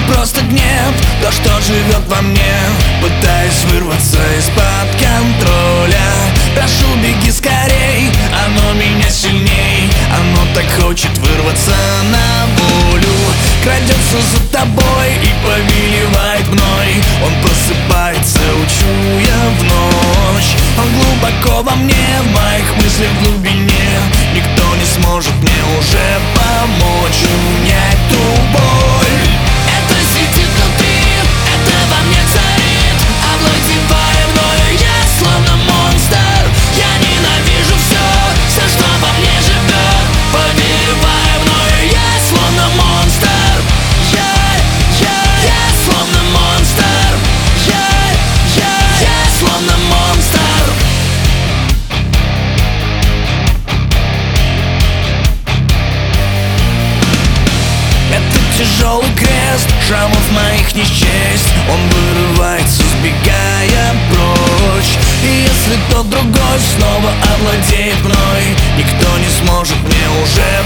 просто гнев, то, что живет во мне, пытаясь вырваться из-под контроля. Прошу, беги скорей, оно меня сильней, оно так хочет вырваться на волю. Крадется за тобой и повелевает мной. Он просыпается, учуя в ночь. Он глубоко во мне, в моих мыслях в глубине. Никто не сможет мне уже помочь унять ту боль. Это сидит внутри, это во мне царит, овладевая мною, я словно монстр. Я ненавижу все, что во мне живет, повелевая мною, я словно монстр. Я словно монстр. Я словно монстр. Это тяжелый крест, шрамов моих не счесть. Он вырывается, сбегая прочь. И если тот другой снова овладеет мной, никто не сможет мне уже